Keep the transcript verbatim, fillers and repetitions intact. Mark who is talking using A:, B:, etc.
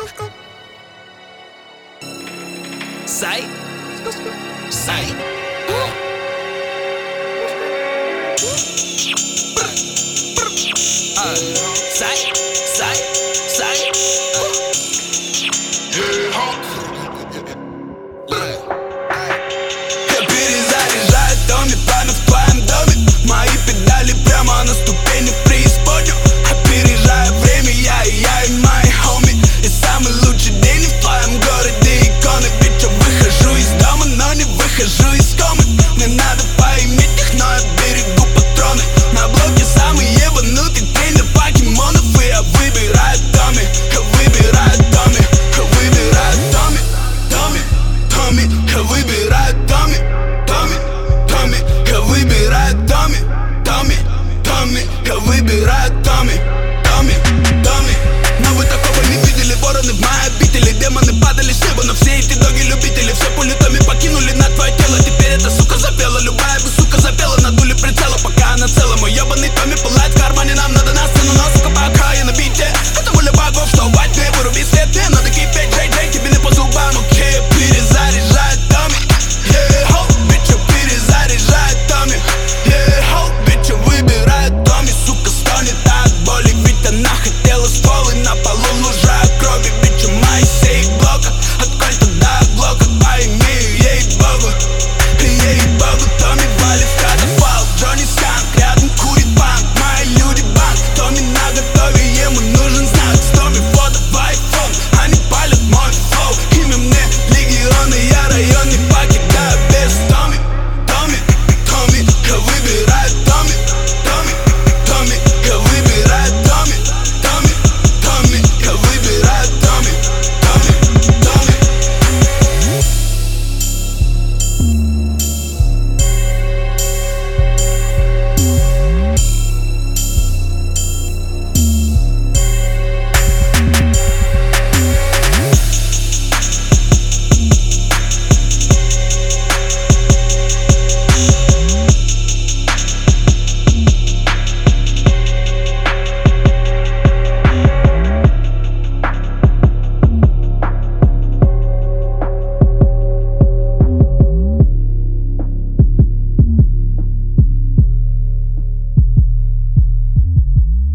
A: Sai, sai. Sai, sai, sai. Перезаряжаю томми планы в твоем доме. Мои педали прямо на ступени в преисподнюю. Опережаю время, я и я и мои хоми. И самый лучший день в твоем городе иконы. Ведь я выхожу из дома, но не выхожу из комы. Мне надо поиметь их, но я берегу патроны. На блоке самый ебанутый тренер покемонов. И я выбираю Томми, я выбираю Томми, я выбираю Томми, Томми, Томми, я выбираю Томми, Томми, Томми, я выбираю Томми, Томми, Томми, я выбираю Томми.